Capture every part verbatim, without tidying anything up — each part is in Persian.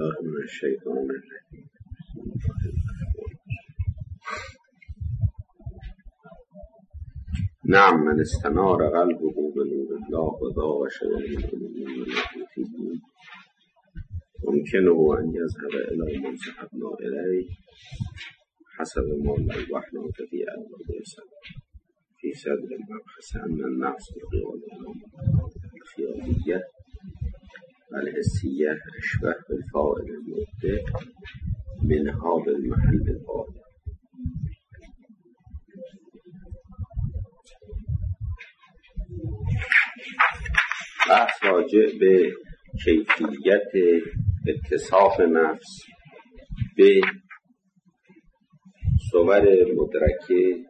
الله من الشیطان الرجیم. نعم من استنار قلبه بنور الله و ضاق شبابه ممکنه ان یذهب الی من ذهبنا الیه حسب ما لو وحنا فی اول فی صدر المبحث ان النفس بقیاد الخیالیه الحسیه اشبه بالفاعل المبدع منها بالمحل القائم. بحث راجع به کیفیت اتصاف نفس به صور مدرکه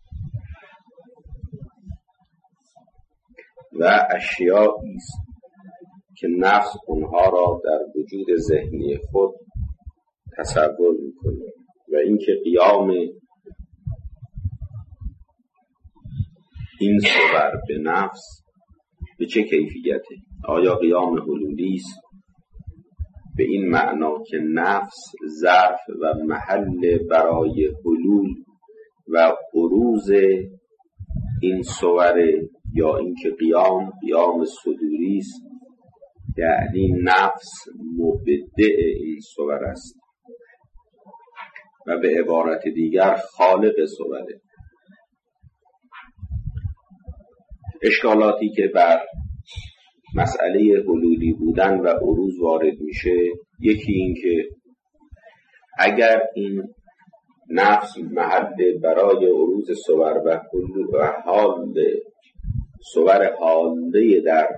و اشیائی است که نفس اونها را در وجود ذهنی خود تصور میکنه و اینکه قیام این صور به نفس به چه کیفیته؟ آیا قیام حلولی است به این معنا که نفس ظرف و محل برای حلول و بروز این صور، یا اینکه قیام قیام صدوری است یعنی نفس مبدع این صور است و به عبارت دیگر خالق صوره. اشکالاتی که بر مسئله حلولی بودن و عروض وارد میشه، یکی این که اگر این نفس محل برای عروض صور و حلول و حال صور حاله در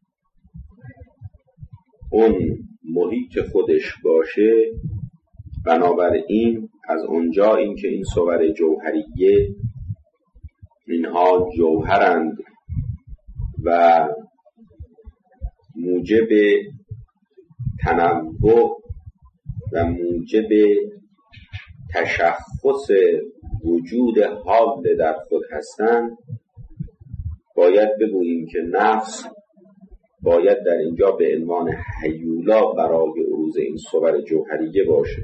اون محیط خودش باشه، بنابراین از اونجا این که این صور جوهریه اینها جوهرند و موجب تنوع و موجب تشخص وجود حال در خود هستند، باید بگوییم که نفس باید در اینجا به عنوان هیولا برای عروض این صور جوهریه باشه.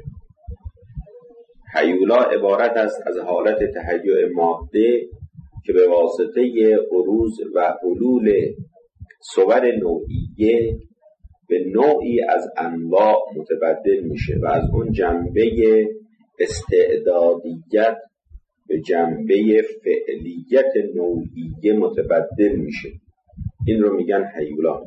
هیولا عبارت است از حالت تهیع ماده که به واسطه عروض و حلول صور نوعیه به نوعی از انواع متبدل میشه و از اون جنبه استعدادیت به جنبه فعلیت نوعیه متبدل میشه. این رو میگن هیولا.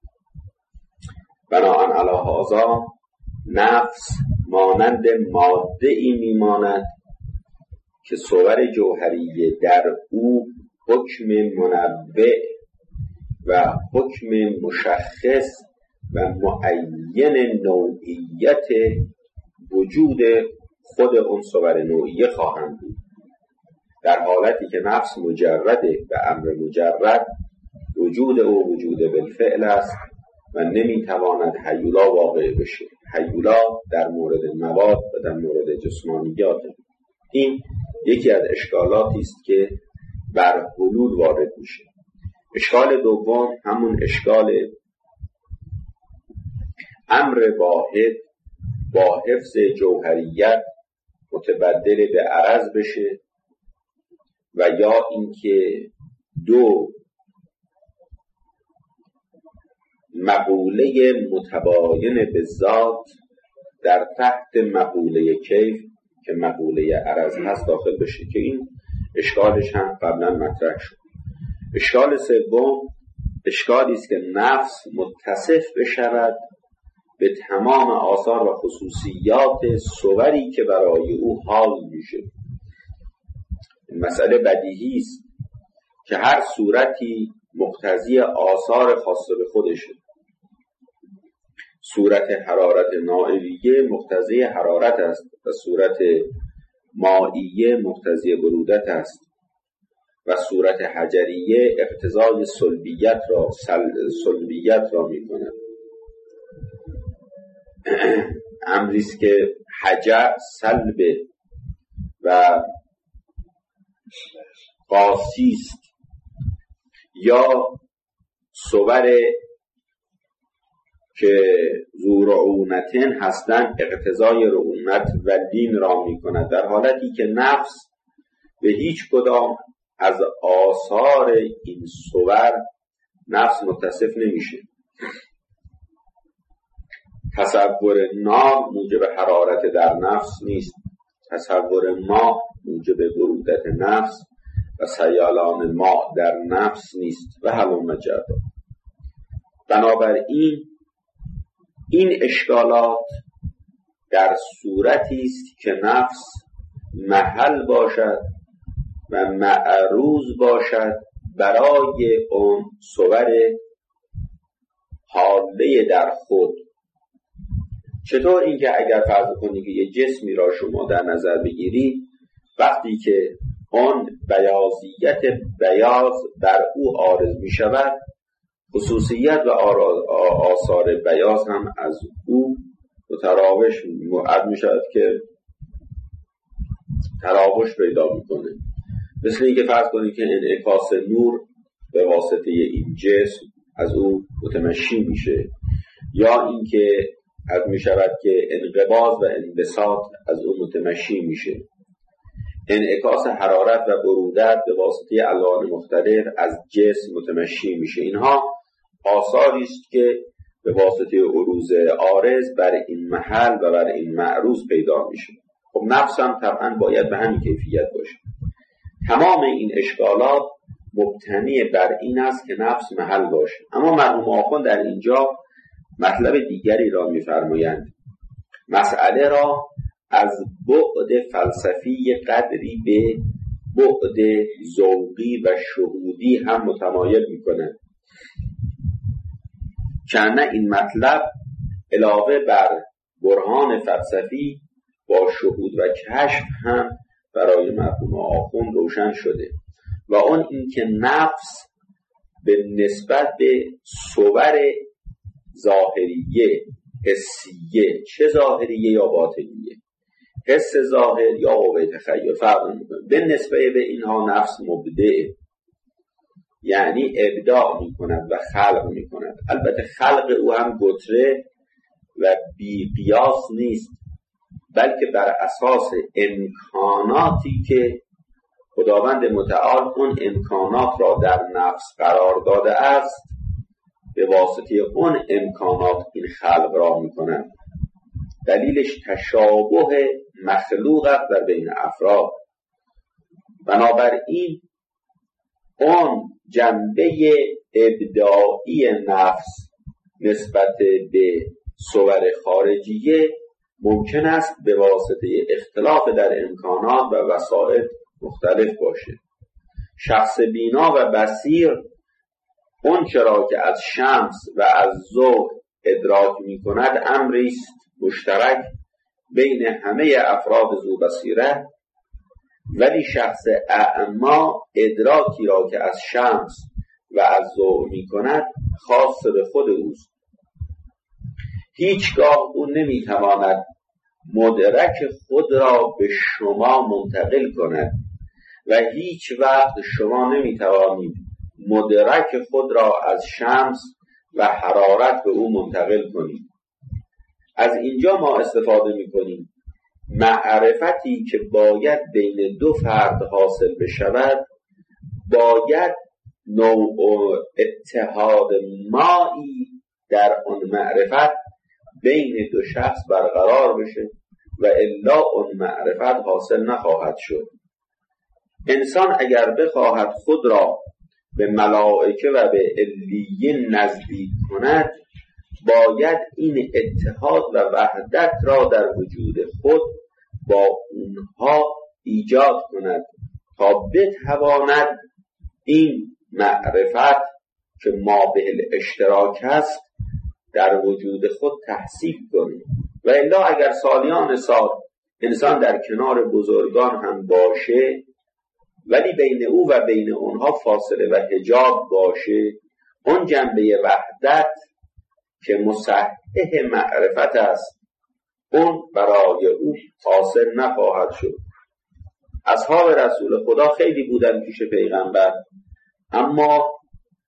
بناهن علی هذا نفس مانند ماده ای میماند که صور جوهریه در او حکم منوع و حکم مشخص و معین نوعیت وجود خود اون صور نوعیه خواهند بود، در حالتی که نفس مجرده و امر مجرد وجود او وجود بالفعل است و نمیتواند هیولا واقع بشه. هیولا در مورد مواد و در مورد جسمانیات. این یکی از اشکالاتی است که بر حلول وارد میشه. اشکال دوم همون اشکال امر واحد با حفظ جوهریت متبدل به عرض بشه و یا اینکه دو مقوله متباین به ذات در تحت مقوله کیف که مقوله عرض هست داخل بشه، که این اشکالش هم قبلا مطرح شد. اشکال سوم اشکالی است که نفس متصف بشود به تمام آثار و خصوصیات صوری که برای او حال میشه. این مسئله بدیهی است که هر صورتی مقتضی آثار خاصه به خودشه. صورت حرارت نائیه مقتضی حرارت است و صورت مائیه مقتضی برودت است و صورت حجریه اقتضای صلبیت را صلبیت را می‌کند. امری است که حجر سلب و قاسی است، یا صور که ذو رعونتن هستند اقتضای رعونت و لین را می کند، در حالتی که نفس به هیچ کدام از آثار این صور نفس متصف نمیشه. تصور نار موجب حرارت در نفس نیست، تصور ماء موجب برودت نفس و سیالان ماء در نفس نیست و هلم جرا. بنابراین این اشکالات در صورتی است که نفس محل باشد و معروض باشد برای اون صور حاله در خود. چطور؟ اینکه اگر فرض کنید که یه جسمی را شما در نظر بگیرید، وقتی که آن بیاضیت بیاض بر او عارض می شود، خصوصیت و آثار بیاض هم از او متراوش معد می شود که تراوش پیدا می کنه. مثل اینکه فرض کنید که انعکاس نور به واسطه این جسم از او متمشی میشه، یا اینکه از می شود که انقباض و انبساط از او متمشی میشه. انعکاس حرارت و برودت به واسطه الوان مختلف از جسم متمشی میشه. اینها آثاری است که به واسطه عروض عارض بر این محل و بر این معروض پیدا میشه. خب نفس هم طبعا باید به همین کیفیت باشه. تمام این اشکالات مبتنی بر این است که نفس محل باشه. اما مرحوم آخوند در اینجا مطلب دیگری را می‌فرمایند. مسئله را از بعد فلسفی قدری به بعد ذوقی و شهودی هم متمایل می‌کنند. چنانچه این مطلب علاوه بر برهان فلسفی با شهود و کشف هم برای مرحوم آخوند روشن شده، و اون این که نفس به نسبت به صور ظاهریه حسیه، چه ظاهریه یا باطنیه، حس ظاهر یا قوه تخیل فرق میکنه. به نسبت به اینها نفس مبدع، یعنی ابداع میکند و خلق میکند. البته خلق او هم گتره و بی قیاس نیست، بلکه بر اساس امکاناتی که خداوند متعال اون امکانات را در نفس قرار داده است، به واسطه اون امکانات این خلق را میکنند. دلیلش تشابه مخلوق است در بین افراد. بنابراین اون جنبه ابداعی نفس نسبت به صور خارجیه ممکن است به واسطه اختلاف در امکانات و وسائل مختلف باشه. شخص بینا و بصیر اون چرا که از شمس و از ضوء ادراک می کند امری است مشترک بین همه افراد ذو بصیره، ولی شخص اعما ادراکی را که از شمس و از ضوء می کند خاص به خود اوست. هیچگاه او نمی تواند مدرک خود را به شما منتقل کند و هیچ وقت شما نمی توانید مدرک خود را از شمس و حرارت به او منتقل کنید. از اینجا ما استفاده می کنیم معرفتی که باید بین دو فرد حاصل بشود باید نوع اتحاد مایی در آن معرفت بین دو شخص برقرار بشه و الا اون معرفت حاصل نخواهد شد. انسان اگر بخواهد خود را به ملائکه و به علیین نزدیک کند باید این اتحاد و وحدت را در وجود خود با اونها ایجاد کند تا بتواند این معرفت که ما به اشتراک است در وجود خود تحصیل کنید. و الا اگر سالیان سال انسان در کنار بزرگان هم باشه ولی بین او و بین اونها فاصله و حجاب باشه، اون جنبه وحدت که مصحح معرفت است اون برای او حاصل نخواهد شد. اصحاب رسول خدا خیلی بودن پیش پیغمبر، اما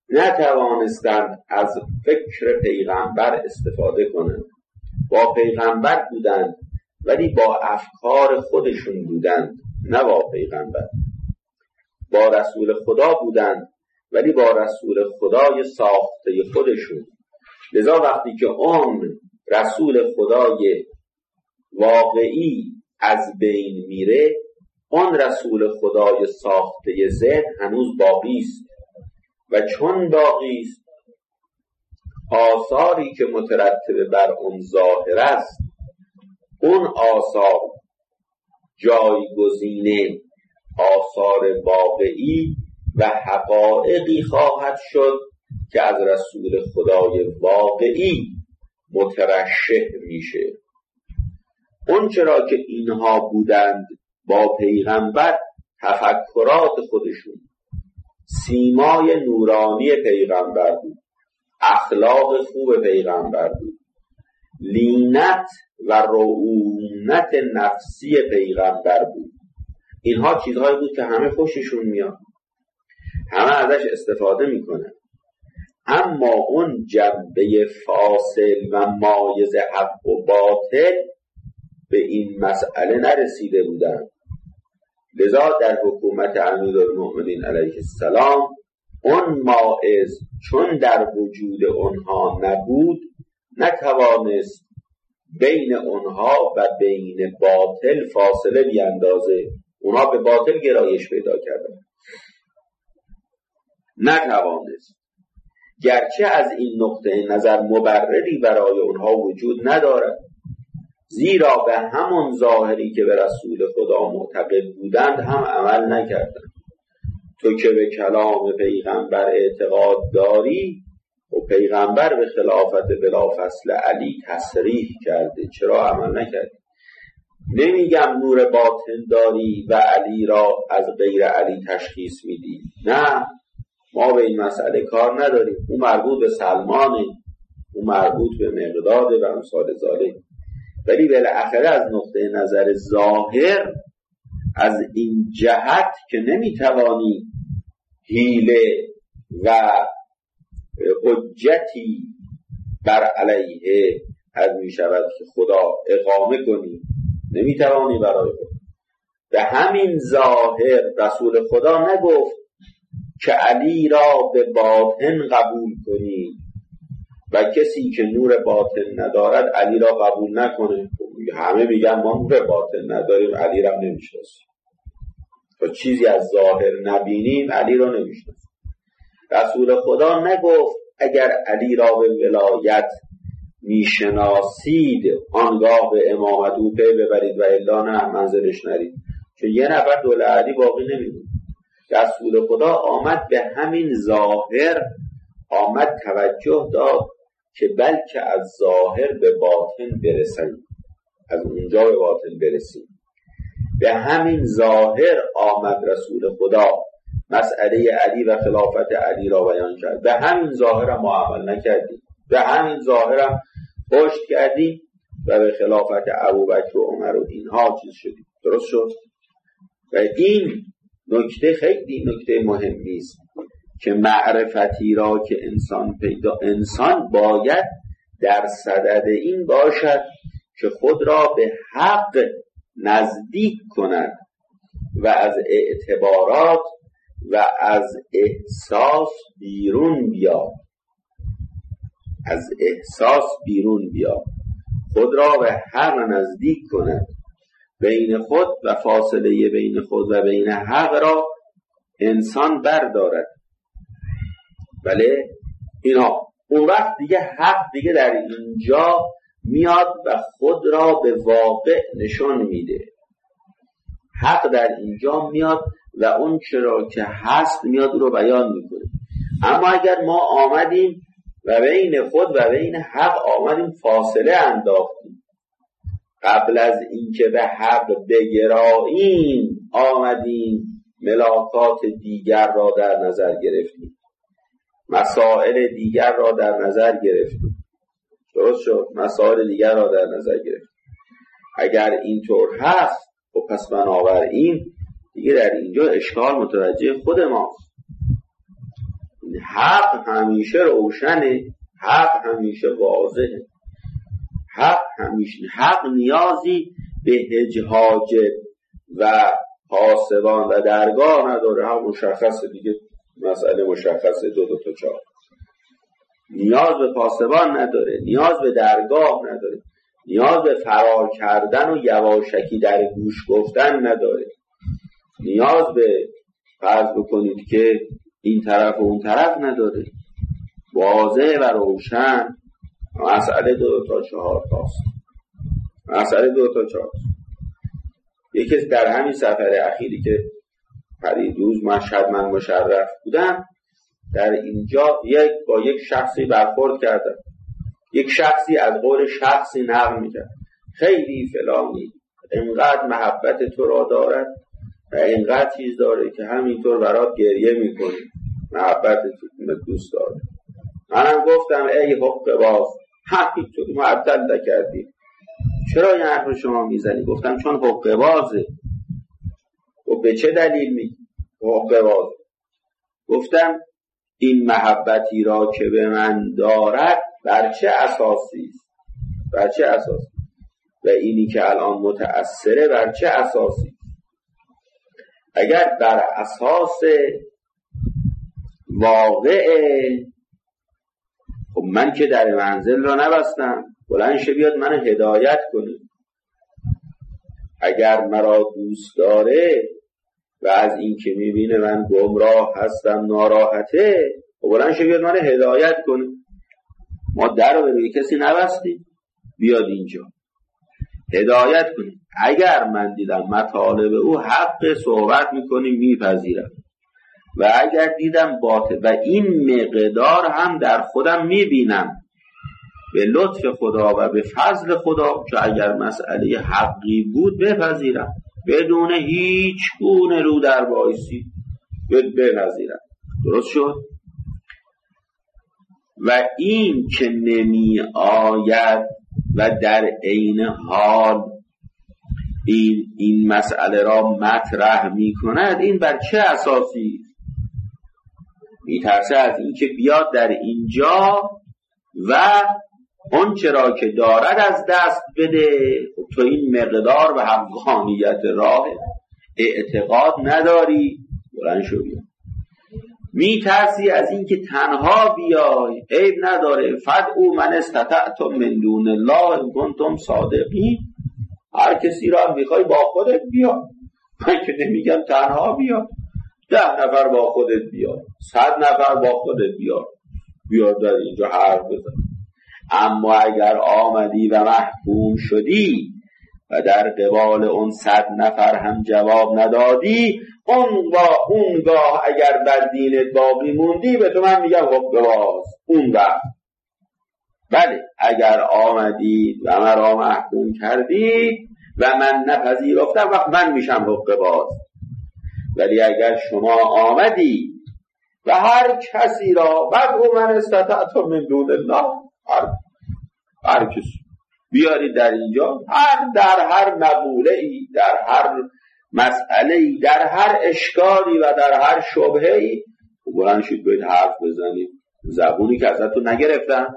نتوانستند از فکر پیغمبر استفاده کنند. با پیغمبر بودند ولی با افکار خودشون بودند، نه با پیغمبر. با رسول خدا بودند ولی با رسول خدای ساخته خودشون. لذا وقتی که اون رسول خدای واقعی از بین میره، اون رسول خدای ساخته ذهن هنوز باقی است و چون باقی است، آثاری که مترتب بر اون ظاهر است، اون آثار جایگزین آثار واقعی و حقایقی خواهد شد که از رسول خدای واقعی مترشح میشه. اون چرا که اینها بودند با پیغمبر، تفکرات خودشون، سیمای نورانی پیغمبر بود، اخلاق خوب پیغمبر بود، لینت و رعونت نفسی پیغمبر بود. اینها چیزهایی بود که همه خوششون میاد، همه ازش استفاده میکنن، اما اون جنبه فاصل و مایز حق و باطل به این مسئله نرسیده بودن. لذا در حکومت امیرالمؤمنین علیه السلام اون مایز چون در وجود اونها نبود، نتوانست بین اونها و بین باطل فاصله بیاندازه. اونها به باطل گرایش پیدا کردن، نتوانست، گرچه از این نقطه نظر مبرری برای اونها وجود ندارد، زیرا به همون ظاهری که به رسول خدا معتقد بودند هم عمل نکردند. تو که به کلام پیغمبر اعتقاد داری و پیغمبر به خلافت بلافصل علی تصریح کرده، چرا عمل نکردی؟ نمیگم نور باطن داری و علی را از غیر علی تشخیص میدی، نه، ما به این مسئله کار نداریم، اون مربوط به سلمانه، اون مربوط به مقداد و امثال ذالک. ولی بالاخره از نقطه نظر ظاهر، از این جهت که نمیتوانی حیله و حجتی بر علیه از میشود که خدا اقامه کنی، نمیتوانی برای خود. به همین ظاهر رسول خدا نگفت که علی را به باطن قبول کنی و کسی که نور باطن ندارد علی را قبول نکنه. همه میگن ما نور باطن نداریم، علی را نمیشناسیم، تا چیزی از ظاهر نبینیم علی را نمیشناسیم. رسول خدا نگفت اگر علی را به ولایت میشناسید آنگاه به امامت او پی ببرید و الا نه، منزلش نرید، چون یه نفر دول علی باقی نمیمونه. رسول خدا آمد به همین ظاهر، آمد توجه داد که بلکه از ظاهر به باطن برسیم، از اونجا به باطن برسیم. به همین ظاهر آمد رسول خدا مسئله علی و خلافت علی را بیان کرد. به همین ظاهر هم ما عمل نکردیم، به همین ظاهر هم پشت کردیم و به خلافت ابوبکر و عمر و اینها چیز شدیم. درست شد؟ و این نکته خیلی نکته مهمی است که معرفتی را که انسان پیدا انسان باید در صدد این باشد که خود را به حق نزدیک کند و از اعتبارات و از احساس بیرون بیاد، از احساس بیرون بیاد، خود را به حق نزدیک کند، بین خود و فاصله بین خود و بین حق را انسان بردارد. بله اینا اون وقت دیگه حق دیگه در اینجا میاد و خود را به واقع نشان میده. حق در اینجا میاد و اون چرا که هست میاد رو بیان میکنه. اما اگر ما آمدیم و بین خود و بین حق آمدیم فاصله انداختیم، قبل از اینکه به حق بگراییم آمدیم ملاکات دیگر را در نظر گرفتیم، مسائل دیگر را در نظر گرفتیم. درست شد؟ مسائل دیگر را در نظر گرفتیم. اگر اینطور هست و پس بنابراین دیگه در اینجا اشکال متوجه خود ماست. حق همیشه روشنه، حق همیشه واضحه، حق همیشه حق نیازی به هج حاجب و پاسبان و درگاه نداره. هم مشخصه دیگه، مسئله مشخصه، دو دو تا چهار. نیاز به پاسبان نداره، نیاز به درگاه نداره، نیاز به فرار کردن و یواشکی در گوش گفتن نداره، نیاز به فرض بکنید که این طرف و اون طرف نداره. واضح و روشن. مسئله دو تا چهار تاست. مسئله دو تا چهار. یکی در همین سفر اخیری که پریدوز مشهد من مشرف بودم، در اینجا یک با یک شخصی برخورد کردم. یک شخصی از قول شخصی نقل میکرد خیلی فلانی اینقدر محبت تو را دارد و اینقدر چیز داره که همینطور برات گریه میکنی، محبت تو دوست داره. منم گفتم ای حق باز، همینطوری معطل نکردی، چرا این حرف رو شما میزنی؟ گفتم چون حق بازه. و به چه دلیل میگی حق باز؟ گفتم این محبتی را که به من دارد بر چه اساسی است؟ بر چه اساسی؟ و اینی که الان متأثره بر چه اساسی؟ اگر بر اساس واقعه، خب من که در منزل را نبستم، بلند شه بیاد من هدایت کنه. اگر مرا دوست داره و از این که میبینه من گمراه هستم ناراحته، خب بلند شه بیاد من هدایت کنه. ما در رو به کسی نبستیم، بیاد اینجا هدایت کنیم. اگر من دیدم مطالب او حق صحبت میکنیم میپذیرم، و اگر دیدم باطل و این مقدار هم در خودم میبینم به لطف خدا و به فضل خدا که اگر مسئله حقی بود بپذیرم بدون هیچ گونه رو در بایسی بپذیرم. درست شد؟ و این که نمی آید و در عین حال این این مسئله را مطرح می کند، این بر چه اساسی؟ می ترسه از این که بیاد در اینجا و اون چرا که دارد از دست بده. تو این مقدار به حقانیت راه اعتقاد نداری، بلند شو بیا. می ترسی از این که تنها بیای، عیب نداره، فدعوا من استطعتم من دون الله ان کنتم صادقین. هر کسی را میخوای با خودت بیا، من که نمیگم تنها بیا، ده نفر با خودت بیا، صد نفر با خودت بیا، بیا در اینجا حرف بزن. اما اگر آمدی و محکوم شدی و در قبال اون صد نفر هم جواب ندادی، اون با اونگاه اگر بر دینت باقی موندی، به تو من میگم حق باز. اون وقت بله، اگر آمدی و مرا محکوم کردی و من نپذیرفتم، وقت من میشم حق باز. ولی اگر شما آمدی و هر کسی را بدعوا من استطعتم من دون الله، هر, هر کسی بیاری در اینجا، هر در هر مقوله ای، در هر مسئله ای، در هر اشکالی و در هر شبهه ای، بلند شید باید حرف بزنید. زبونی که ازتون نگرفتن،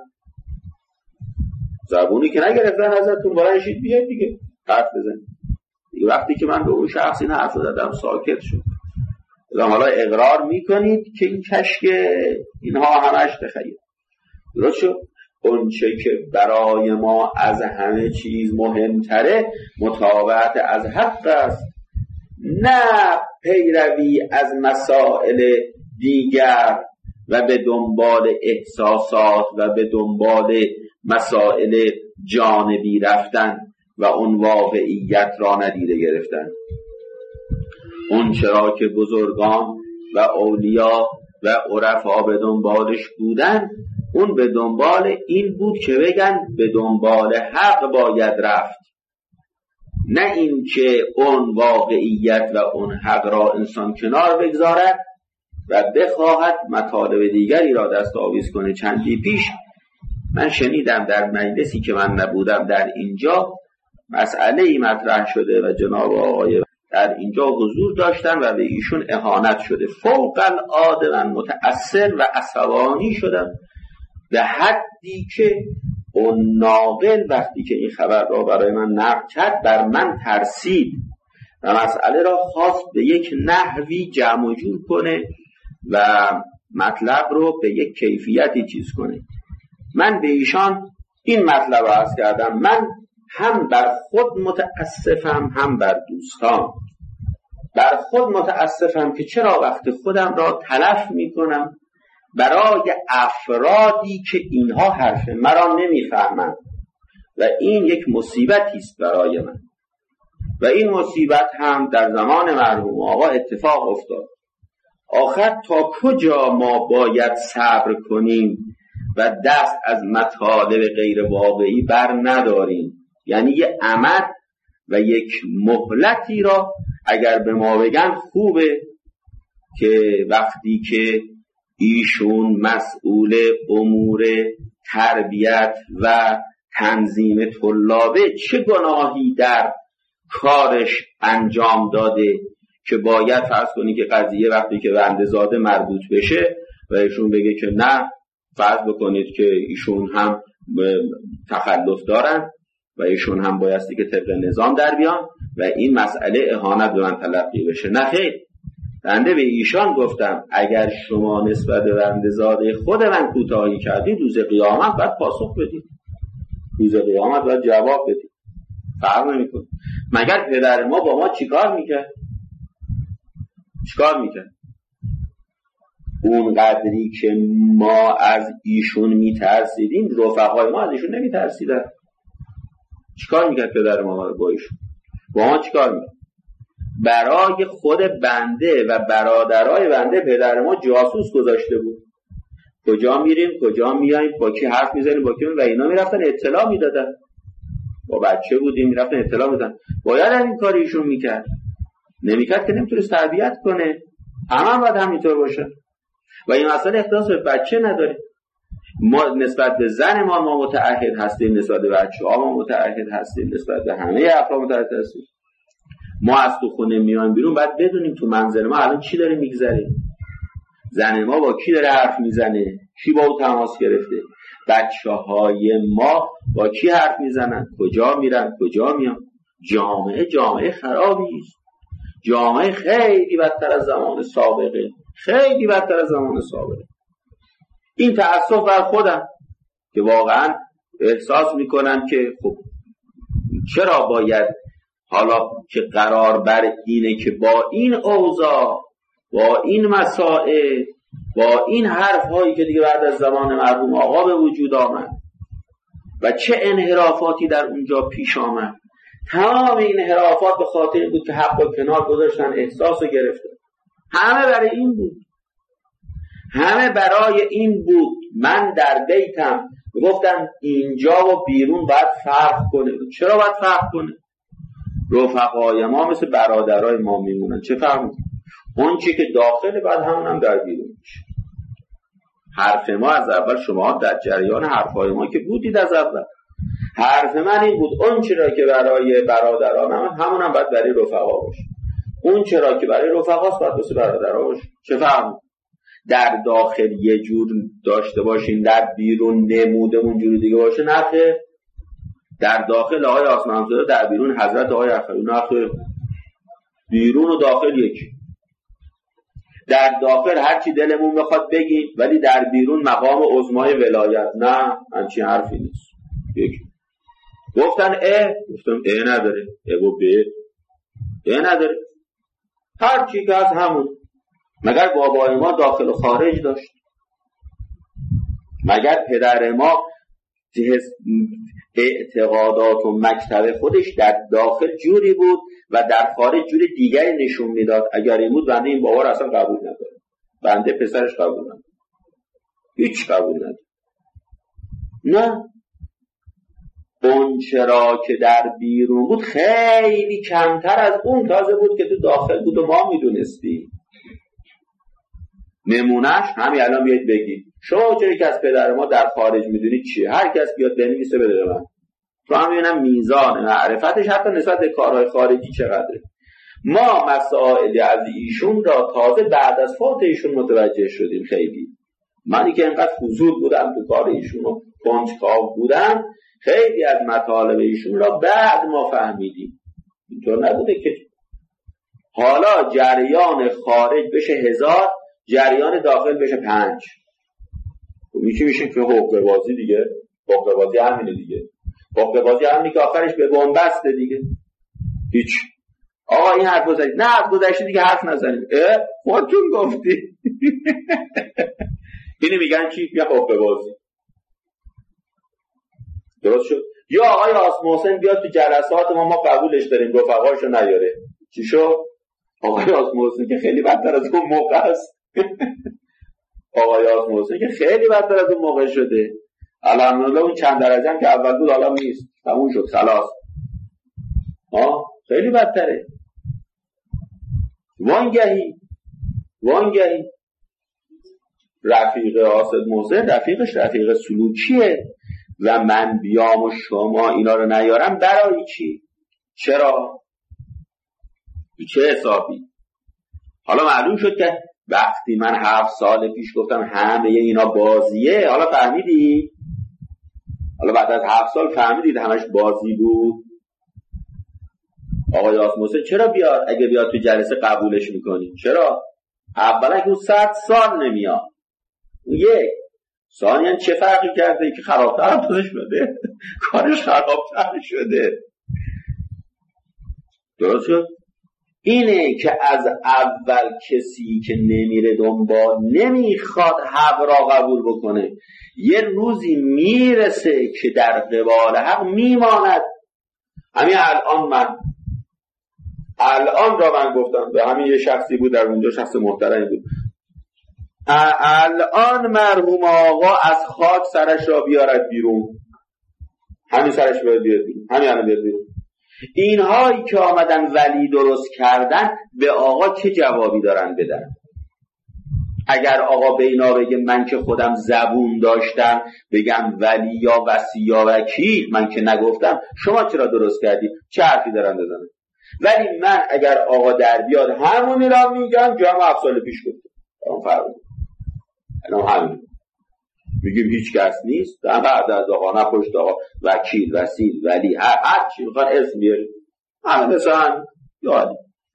زبونی که نگرفتن ازتون، بلند شید بیاید دیگه حرف بزنید دیگه. وقتی که من به اون شخص این حرف دادم ساکت شد. حالا اقرار میکنید که این کشک اینها همش تخیل. درست شد؟ اون چه که برای ما از همه چیز مهمتره متابعت از حق است، نه پیروی از مسائل دیگر و به دنبال احساسات و به دنبال مسائل جانبی رفتن و اون واقعیت را ندیده گرفتن. اون چرا که بزرگان و اولیا و عرفا به دنبالش بودن، اون به دنبال این بود که بگن به دنبال حق باید رفت، نه این که اون واقعیت و اون حق را انسان کنار بگذارد و بخواهد مطالب دیگری را دست آویز کنه. چندی پیش من شنیدم در مجلسی که من نبودم در اینجا مسئله ای مطرح شده و جناب آقای در اینجا حضور داشتن و به ایشون اهانت شده. فوق العاده من متأثر و عصبانی شدم به حدی که اون ناقل وقتی که این خبر را برای من نقل کرد بر من ترسید و مسئله را خواست به یک نحوی جمع و جور کنه و مطلب رو به یک کیفیتی چیز کنه. من به ایشان این مطلب را عرض کردم، من هم بر خود متاسفم هم بر دوستان. بر خود متاسفم که چرا وقت خودم را تلف می کنم برای افرادی که اینها حرف مرا نمیفهمند و این یک مصیبتی است برای من و این مصیبت هم در زمان مرحوم آقا اتفاق افتاد. آخر تا کجا ما باید صبر کنیم و دست از مطالب غیر واقعی بر نداریم؟ یعنی یه امد و یک مهلتی را اگر به ما بگن خوبه که وقتی که ایشون مسئول امور تربیت و تنظیم طلابه چه گناهی در کارش انجام داده که باید فرض کنی که قضیه وقتی که بنده زاده مربوط بشه و ایشون بگه که نه، فرض بکنید که ایشون هم تخلف دارن و ایشون هم بایستی که طبق نظام در بیان و این مسئله اهانت به من تلقی بشه. نه خیر، بنده به ایشان گفتم اگر شما نسبت به بنده زاده خود من کوتاهی کردید روز قیامت باید پاسخ بدید، روز قیامت باید جواب بدید. فرق نمی‌کنه. مگر پدر ما با ما چیکار میکرد؟ چیکار میکرد؟ اون قدری که ما از ایشون میترسیدیم رفقای ما از ایشون نمیترسیدن. چیکار میکرد پدر ما با ایشون؟ با ما چیکار میکرد؟ برای خود بنده و برادرای بنده پدر ما جاسوس گذاشته بود. کجا میریم کجا میاییم، با کی حرف میزنیم با کی، و اینا میرفتن اطلاع میدادن. با بچه بودیم میرفتن اطلاع میدادن. باید این کاری ایشون میکرد. نمیکرد که نمیتونست تربیت کنه. همه هم باید همینطور باشه. و این مسئله اختصاص به بچه نداره. ما نسبت به زن ما ما متعهد هستیم، نسبت به بچه‌ها ما متعهد هستیم، نسبت به همه افراد متعهد هستیم. ما از تو خونه میایم بیرون باید بدونیم تو منزل ما الان چی داره میگذره، زن ما با کی داره حرف میزنه، کی با او تماس گرفته، بچه‌های ما با کی حرف میزنن، کجا میرن کجا میان. جامعه جامعه خرابی است. جامعه خیلی بدتر از زمان سابقه، خیلی بدتر از زمان سابقه. این تأسف بر خودم که واقعا احساس میکنم که خب چرا باید حالا که قرار بر اینه که با این اوضاع، با این مسائل، با این حرف هایی که دیگه بعد از زمان مرحوم آقا به وجود آمد و چه انحرافاتی در اونجا پیش آمد، تمام این انحرافات به خاطر این بود که حق و کنار گذاشتن، احساس رو گرفتن. همه برای این بود، همه برای این بود. من در بیتم گفتم اینجا و بیرون باید فرق کنه. چرا باید فرق کنه؟ رفقای ما مثل برادرای ما میمونن. چه فرق میکنه؟ اون چی که داخله بعد همون هم در بیرون میشه. حرف ما از اول، شما در جریان حرفای ما که بودید از اول، حرف من این بود اون چرا که برای برادران هم همون هم باید برای رفقا باشه. اون چرا که برای رفقاست باید واسه برادرها باشه. چه فرق؟ در داخل یه جور داشته باشین، در بیرون نمودمون جور دیگه باشه. نخیر، در داخل آقای آسمانزاده، در بیرون حضرت آقای اخوی. نخیر، بیرون و داخل یکی. در داخل هرچی دلمون بخواد بگیم ولی در بیرون مقام عظمای ولایت. نه، همچین حرفی نیست. یکی گفتن اه، گفتم اه نداره، اه و به اه نداره، هرچی که از همون. مگر بابای ما داخل و خارج داشت؟ مگر پدر ما اعتقادات و مکتب خودش در داخل جوری بود و در خارج جوری دیگری نشون میداد؟ اگر این بود بنده این باور اصلا قبول نداره، بنده پسرش قبول نداره، هیچ قبول نداره. نه، اون چرا که در بیرون بود خیلی کمتر از اون تازه بود که تو داخل بود و ما میدونستی. نمونهش همین الان بیاید بگید شما چرا که از پدر ما در خارج میدونید چیه؟ هر کس بیاد بنویسه بده من، تو هم ببینم میزان معرفتش حتی نسبت به کارهای خارجی چقدره. ما مسائل از ایشون را تازه بعد از فوت ایشون متوجه شدیم. خیلی منی که اینقدر فضول بودم تو کار ایشون و کنجکاو بودم، خیلی از مطالب ایشون را بعد ما فهمیدیم. اینطور نبوده که حالا جریان خارج بشه هزار، جریان داخل بشه پنج. میشه میشه که حقه بازی دیگه. حقه بازی همینه دیگه. حقه بازی همینه که آخرش به بنبسته دیگه. هیچ. آقا این حرف گذاشت، نه حرف گذاشتی دیگه حرف نزنیم. اه خودتون گفتی. اینی میگن چی؟ یه حقه بازی. درست شد؟ یا آقای آسموسن بیاد تو جلسات ما، ما قبولش داریم، رفقاشو نیاره. چی شد؟ آقای آسموسن که خیلی بدتر از اون موقع است. آقای آسموسن که خیلی بدتر از اون موقع شده. الحمدلله اون چند درجه هم که اول بود حالا نیست، تموم شد، خلاص. ها خیلی بدتره. وانگهی وانگهی رفیق آسد محسن رفیقش رفیق سلوکیه و من بیام و شما اینا رو نیارم برای چی؟ چرا؟ چه حسابی؟ حالا معلوم شد که وقتی من هفت سال پیش گفتم همه اینا بازیه، حالا فهمیدی؟ حالا بعد از هفت سال فهمیدید همش بازی بود؟ آقای آسموسن چرا بیاد؟ اگه بیاد تو جلسه قبولش میکنی. چرا؟ اولا که اون صد سال نمیاد. یک ثانیاً چه فرقی کرده که خرابتر هم شده؟ کارش خرابتر شده. درست شد؟ اینه که از اول کسی که نمیره دنبال، نمیخواد حق را قبول بکنه، یه روزی میرسه که در قبال حق میماند. همین الان من الان را من گفتم به همین یه شخصی بود در اونجا، شخص محترمی بود، الان مرحوم آقا از خاک سرش را بیارد بیرون، همین سرش بیارد بیرون، همین الان بیارد بیرون. اینهایی که آمدن ولی درست کردن به آقا چه جوابی دارن بدن؟ اگر آقا به اینا بگه من که خودم زبون داشتم بگم ولی یا وصی یا وکیل، من که نگفتم، شما چرا درست کردی؟ چه حرفی دارن بزنن؟ ولی من اگر آقا در بیاد همونی را میگم که هم هفت سال پیش گفتم. اون فرق اینا همین میگیم هیچ کس نیست بعد از آقا، نه پشت آقا وکیل، وسیل، ولی هر هر چی میخوان اسم بیاریم، همه مثلا یادی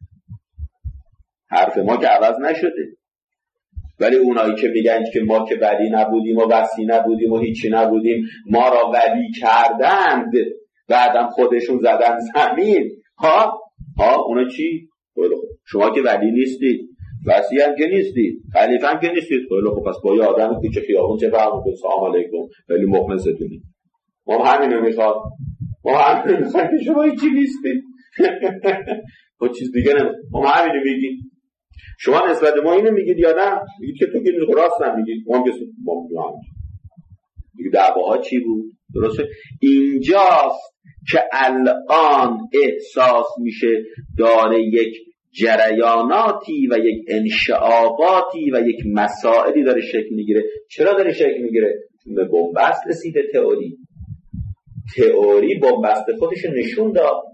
حرف ما که عوض نشده. ولی اونایی که میگن که ما که ولی نبودیم و وسی نبودیم و هیچی نبودیم، ما را ولی کردند، بعدم خودشون زدن زمین، ها ها اونا چی؟ شما که ولی نیستید، وسی هم که نیستید، خلیفه هم که نیستید. خیلی خب پس با یه آدم کوچه خیابون چه فرق میکنه؟ سلام علیکم، ولی مخلصتونی. ما همینو میخواد، ما همینو میخواد که شما هیچی نیستید. خب چیز دیگه نمیخواد، ما همینو میگیم. شما نسبت ما اینو میگید یا نه؟ میگید که تو که راست نمیگید، ما هم که ما میگیم دیگه. دعواها چی بود؟ درسته؟ اینجاست که الان احساس میشه داره یک جریاناتی و یک انشعاباتی و یک مسائلی داره شکل میگیره. چرا داره شکل میگیره؟ چون به بنبست رسیده تئوری. تئوری بنبست خودش نشون داد.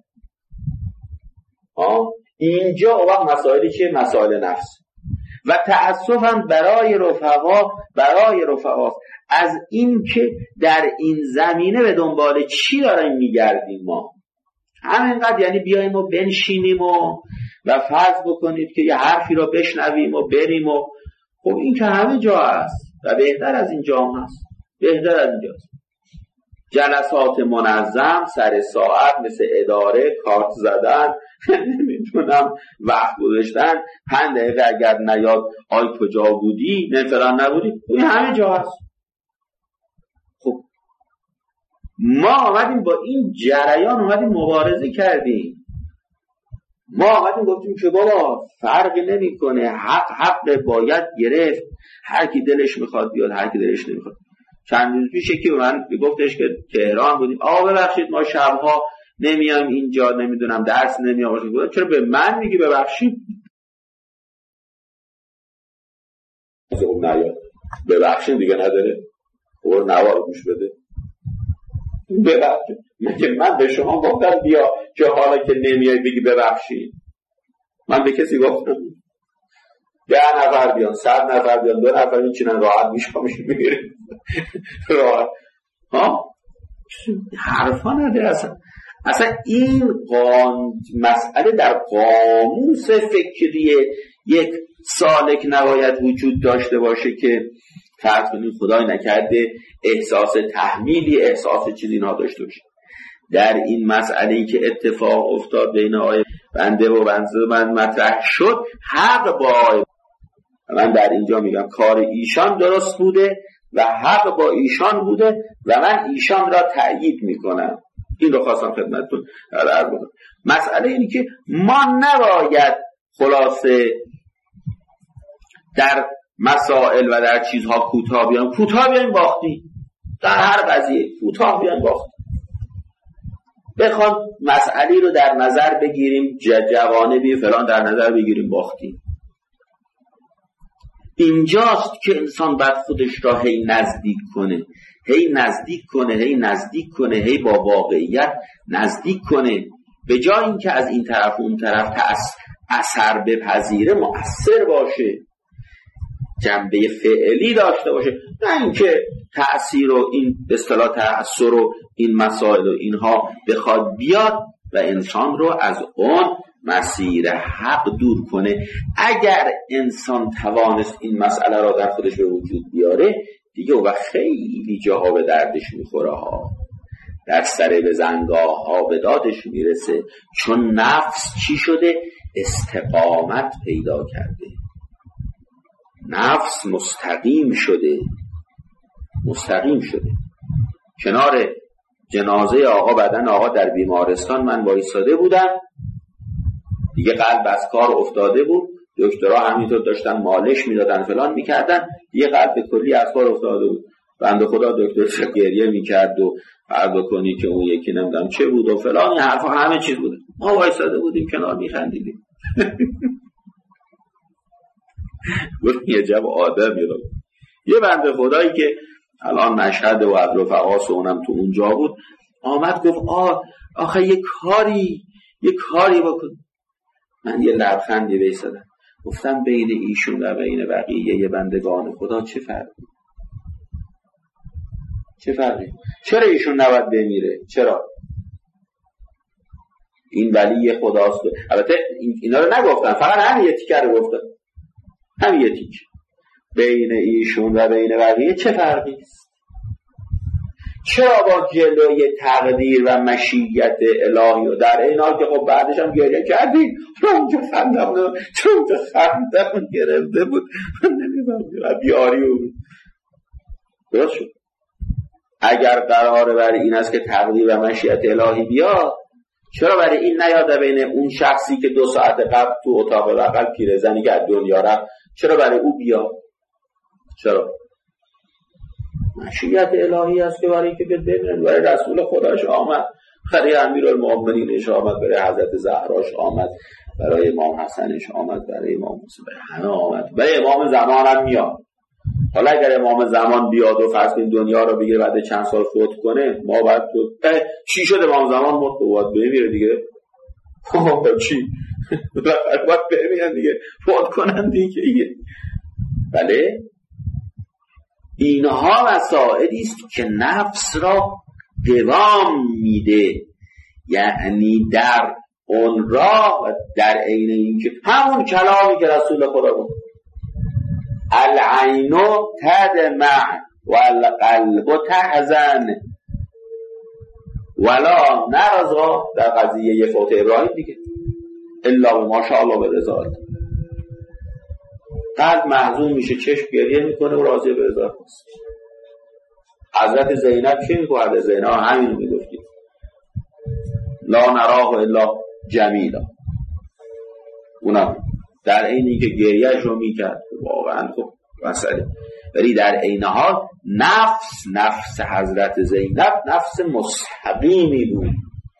ها اینجا وقت مسائلی چیه؟ مسائل نفس و تأسفاً برای رفقا برای رفقاست از این که در این زمینه به دنبال چی داریم میگردیم. ما همینقدر یعنی بیاییم و بنشینیم و و فرض بکنید که یه حرفی را بشنویم و بریم و خب این که همه جا هست و بهتر از این جا هست، بهتر از این جاست. جلسات منظم سر ساعت مثل اداره، کارت زدن، نمیدونم وقت گذاشتن، پنج دقیقه اگر نیاد آی کجا بودی، نه فلان نبودی، این همه جا هست. خب ما آمدیم با این جریان اومدیم مبارزه کردیم. ما آمدیم گفتیم که بابا فرقی نمیکنه، حق حق باید گرفت، هر کی دلش میخواد بیاد، هر کی دلش نمیخواد. چند روز پیش که من گفتش که تهران بودیم، آقا ببخشید ما شبها نمیام اینجا، نمیدونم درس نمیام، چرا به من میگی ببخشید؟ خب نه ببخشید دیگه نداره، خب نوار گوش بده. ببخشید من به شما گفتم بیا که حالا که نمیای بگی ببخشید. من به کسی گفتم ده نفر بیان، صد نفر بیان، دو نفر میچینن راحت میشم میره راحت. ها حرفا نده اصلا. اصلا این قان... مسئله در قاموس فکری یک سالک نباید وجود داشته باشه که فرض کنید خدای نکرده احساس تحمیلی، احساس چیزی اینا داشته باشه. در این مسئله‌ای که اتفاق افتاد بین آقای بنده و بنده من مطرح شد، حق با من در اینجا میگم کار ایشان درست بوده و حق با ایشان بوده و من ایشان را تأیید میکنم. این رو خواستم خدمتتون عرض کنم. مسئله اینه که ما نباید خلاصه در مسائل و در چیزها کوتاه بیایم. کوتاه بیایم باختیم، در هر قضیه کوتاه بیایم باختیم. بخوام مسئله رو در نظر بگیریم، جوانبی فلان در نظر بگیریم، باختیم. اینجاست که انسان باید خودش را هی نزدیک کنه، هی نزدیک کنه، هی نزدیک کنه، هی با واقعیت نزدیک کنه، به جای اینکه از این طرف اون طرف تأث... اثر بپذیره، مؤثر باشه، جنبه فعلی داشته باشه، نه اینکه تأثیر و این به اصطلاح تأثیر و این مسائل و اینها بخواد بیاد و انسان رو از اون مسیر حق دور کنه. اگر انسان توانست این مسئله را در خودش به وجود بیاره، دیگه و خیلی جاها به دردش میخوره ها، در سر به زنگاه ها به دادش میرسه، چون نفس چی شده؟ استقامت پیدا کرده، نفس مستقیم شده، مستقیم شده. کنار جنازه آقا، بدن آقا در بیمارستان من وایساده بودم، دیگه قلب از کار افتاده بود، دکترها همینطور داشتن مالش میدادن فلان میکردن، دیگه قلب کلی از کار افتاده بود. بنده خدا دکتر گریه میکرد و فرض بکنی که اون یکی نمیدونم چه بود و فلان، این حرفا همه چیز بود. ما وایساده بودیم کنار میخندیدیم. گفتم یه جب آدمی رو. یه بنده خدایی که الان مشهد و از رفقاس و اونم تو اونجا بود، آمد گفت آه آخه یه کاری یه کاری بکن. من یه لبخندی بیستدم، گفتم بین ایشون و بین بقیه یه بندگان خدا چه فرقی؟ چه فرقی؟ چرا ایشون نباید بمیره؟ چرا؟ این ولی خداست. البته اینا رو نگفتن، فقط همین یه تیکه رو گفتن، همین یه تیکه. بین ایشون و بین بقیه چه فرقی است؟ چرا با جلوی تقدیر و مشیت الهی و در این حال که خب بعدش هم گریه کردی، اونجا خندم چون اونجا خندم گرفته بود، من نمیدونم بیاری بود. درست شد. اگر قراره برای این است که تقدیر و مشیت الهی بیاد، چرا برای این نیاد بین اون شخصی که دو ساعت قبل تو اتاق بغل پیرزنی که از دنیا رفت، چرا برای او بیاد؟ چرا؟ مشیت الهی است که برای که ببینن، برای رسول خداش آمد، برای امیرالمؤمنینش آمد، برای حضرت زهراش آمد، برای امام حسنش آمد، برای امام موسی، برای همه آمد، برای امام زمان هم میاد. حالا اگر امام زمان بیاد و فرض کنید دنیا رو بگیره بعد چند سال فوت کنه، ما بعد تو چی شد امام زمان مرد باید بمیره دیگه. چی؟ باید بمیرن دیگه، فوت کنن دیگه. بله، اینها مسائلی است که نفس را دوام میده، یعنی در اون راه و در عین اینکه همون کلامی که رسول خدا بود، العین تدمع والقلب تحزن ولا نرضا، در قضیه یه فوت ابراهیم دیگه، الا ماشاءالله به رضا. قلب محزون میشه، چشم گریه میکنه و راضی به رضا هست. حضرت زینب چی میگه؟ حضرت زینب همین میگفتید، لا نراه الا جمیلا، اونم در عین اینکه گریهش رو میکرد واقعا خب مسئله، ولی در عین حال نفس نفس حضرت زینب نفس مستقیمی بود،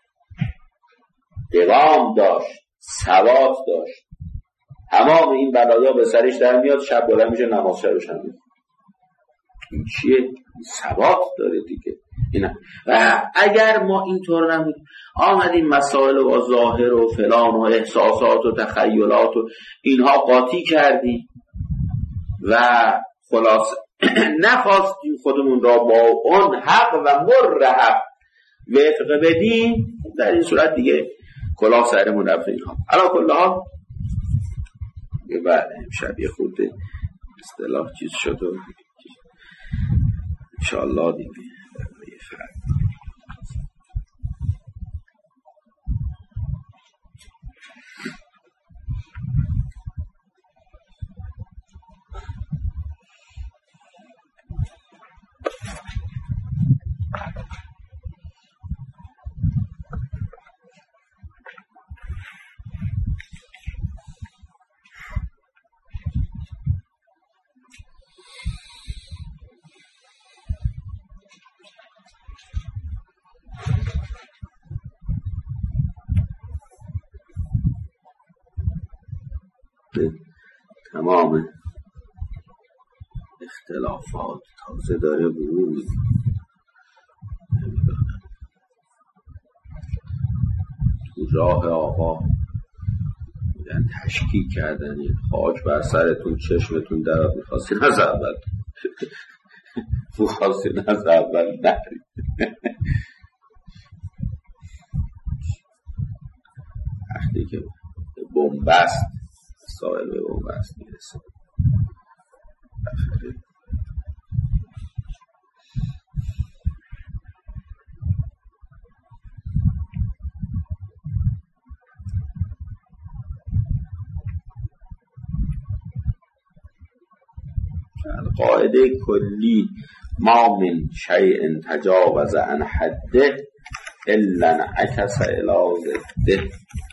دوام داشت، ثبات داشت. تمام این بلایا به سرش در میاد، شب بلند میشه نماز شبش هم میاد. این چیه؟ این ثبات داره دیگه. اینا. و اگر ما اینطور نمید آمدیم مسائل و ظاهر و فلان و احساسات و تخیلات و اینها قاطی کردیم و خلاص نخواستیم خودمون را با اون حق و مر حق وفق بدیم، در این صورت دیگه کلاه سرمون رفت. اینها علا کل حال بعد امشب یه خود اصطلاح چیز شد و انشاءالله دیگه فرق. تمام اختلافات تازه داره برون می‌کنه. تو راه آقا بودن تشکیک کردن خاک بر سرتون چشمتون درد میخواستی نز اول میخواستی نز اول نرید وقتی که بنبست سائل به بنبست میرسه قاعده کلی ما من شیء تجاوز عن حده الا انعکس الی ضده.